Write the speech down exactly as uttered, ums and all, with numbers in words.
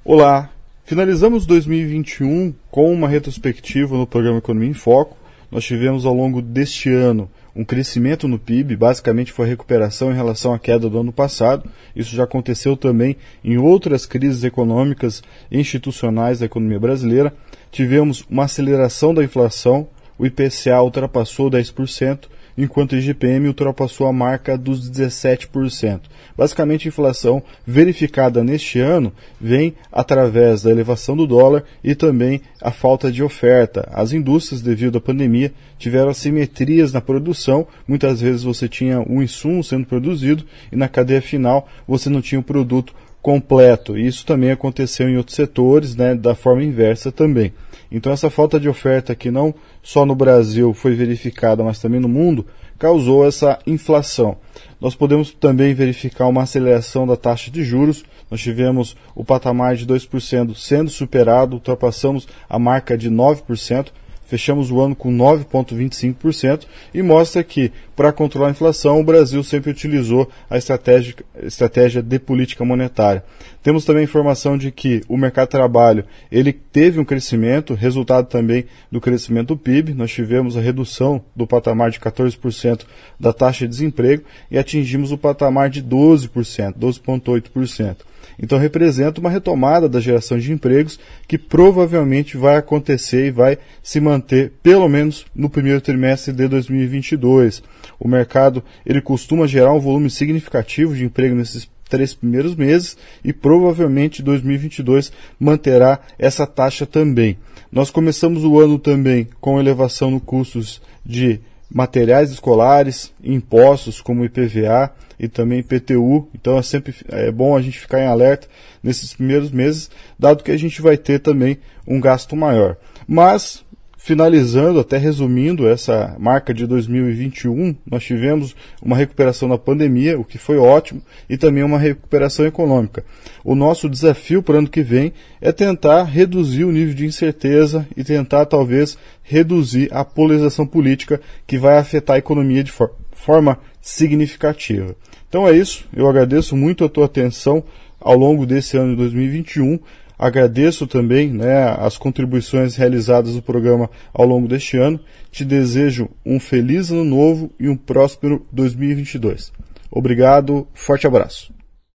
Olá, finalizamos dois mil e vinte e um com uma retrospectiva no programa Economia em Foco. Nós tivemos ao longo deste ano um crescimento no P I B, basicamente foi a recuperação em relação à queda do ano passado. Isso já aconteceu também em outras crises econômicas e institucionais da economia brasileira. Tivemos uma aceleração da inflação, o I P C A ultrapassou dez por cento, enquanto o I G P M ultrapassou a marca dos dezessete por cento. Basicamente, a inflação verificada neste ano vem através da elevação do dólar e também a falta de oferta. As indústrias, devido à pandemia, tiveram assimetrias na produção. Muitas vezes você tinha um insumo sendo produzido e na cadeia final você não tinha o produto completo. Isso também aconteceu em outros setores, né, da forma inversa também. Então essa falta de oferta que não só no Brasil foi verificada, mas também no mundo, causou essa inflação. Nós podemos também verificar uma aceleração da taxa de juros. Nós tivemos o patamar de dois por cento sendo superado, ultrapassamos a marca de nove por cento. Fechamos o ano com nove vírgula vinte e cinco por cento e mostra que, para controlar a inflação, o Brasil sempre utilizou a estratégia, estratégia de política monetária. Temos também a informação de que o mercado de trabalho ele teve um crescimento, resultado também do crescimento do P I B. Nós tivemos a redução do patamar de quatorze por cento da taxa de desemprego e atingimos o patamar de doze por cento, doze vírgula oito por cento. Então representa uma retomada da geração de empregos que provavelmente vai acontecer e vai se manter pelo menos no primeiro trimestre de dois mil e vinte e dois. O mercado ele costuma gerar um volume significativo de emprego nesses três primeiros meses e provavelmente dois mil e vinte e dois manterá essa taxa também. Nós começamos o ano também com elevação no custos de materiais escolares, impostos como I P V A e também I P T U, então é sempre é bom a gente ficar em alerta nesses primeiros meses, dado que a gente vai ter também um gasto maior. Mas, finalizando, até resumindo essa marca de dois mil e vinte e um, nós tivemos uma recuperação da pandemia, o que foi ótimo, e também uma recuperação econômica. O nosso desafio para o ano que vem é tentar reduzir o nível de incerteza e tentar, talvez, reduzir a polarização política que vai afetar a economia de for- forma significativa. Então é isso, eu agradeço muito a tua atenção ao longo desse ano de dois mil e vinte e um. Agradeço também, né, as contribuições realizadas no programa ao longo deste ano. Te desejo um feliz ano novo e um próspero dois mil e vinte e dois. Obrigado, forte abraço.